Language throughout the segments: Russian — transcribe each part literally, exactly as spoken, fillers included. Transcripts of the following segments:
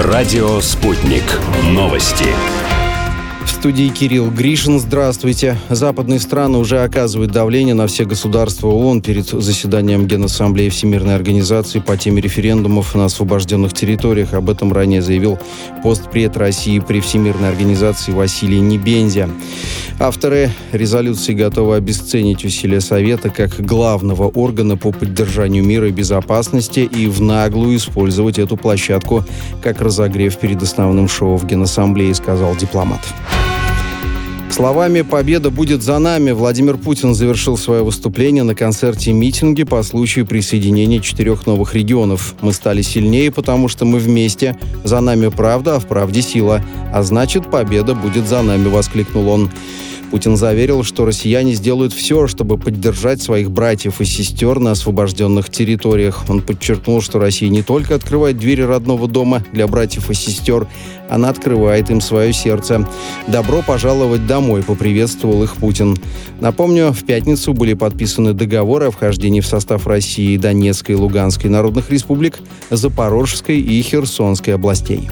Радио «Спутник». Новости. В студии Кирилл Гришин. Здравствуйте. Западные страны уже оказывают давление на все государства ООН перед заседанием Генассамблеи Всемирной организации по теме референдумов на освобожденных территориях. Об этом ранее заявил постпред России при Всемирной организации Василий Небензя. Авторы резолюции готовы обесценить усилия Совета как главного органа по поддержанию мира и безопасности и в наглую использовать эту площадку как разогрев перед основным шоу в Генассамблее, сказал дипломат. Словами «Победа будет за нами» Владимир Путин завершил свое выступление на концерте-митинге по случаю присоединения четырех новых регионов. «Мы стали сильнее, потому что мы вместе. За нами правда, а в правде сила. А значит, победа будет за нами», — воскликнул он. Путин заверил, что россияне сделают все, чтобы поддержать своих братьев и сестер на освобожденных территориях. Он подчеркнул, что Россия не только открывает двери родного дома для братьев и сестер, она открывает им свое сердце. «Добро пожаловать домой», — поприветствовал их Путин. Напомню, в пятницу были подписаны договоры о вхождении в состав России Донецкой и Луганской народных республик, Запорожской и Херсонской областей.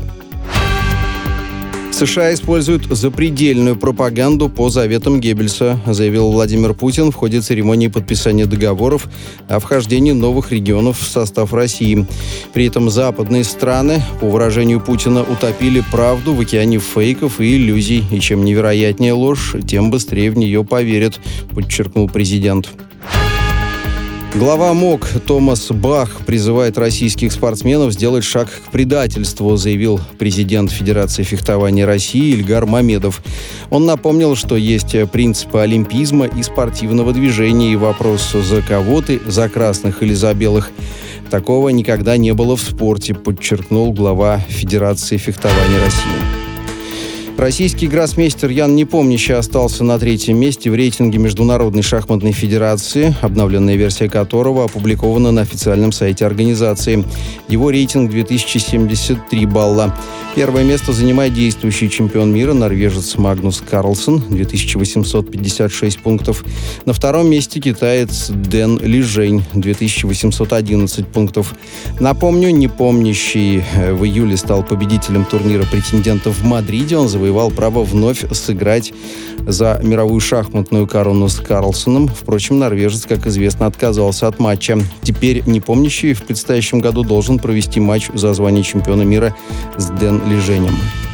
США используют запредельную пропаганду по заветам Геббельса, заявил Владимир Путин в ходе церемонии подписания договоров о вхождении новых регионов в состав России. При этом западные страны, по выражению Путина, утопили правду в океане фейков и иллюзий. И чем невероятнее ложь, тем быстрее в нее поверят, подчеркнул президент. Глава МОК Томас Бах призывает российских спортсменов сделать шаг к предательству, заявил президент Федерации фехтования России Ильгар Мамедов. Он напомнил, что есть принципы олимпизма и спортивного движения, и вопрос «за кого ты, за красных или за белых?» Такого никогда не было в спорте, подчеркнул глава Федерации фехтования России. Российский гроссмейстер Ян Непомнящий остался на третьем месте в рейтинге Международной шахматной федерации, обновленная версия которого опубликована на официальном сайте организации. Его рейтинг две тысячи семьдесят три балла. Первое место занимает действующий чемпион мира норвежец Магнус Карлсон, две тысячи восемьсот пятьдесят шесть пунктов. На втором месте китаец Дэн Лижень, две тысячи восемьсот одиннадцать пунктов. Напомню, Непомнящий в июле стал победителем турнира претендентов в Мадриде. Он завоевал право вновь сыграть за мировую шахматную корону с Карлсоном. Впрочем, норвежец, как известно, отказался от матча. Теперь Непомнящий в предстоящем году должен провести матч за звание чемпиона мира с Дэн Лиженем.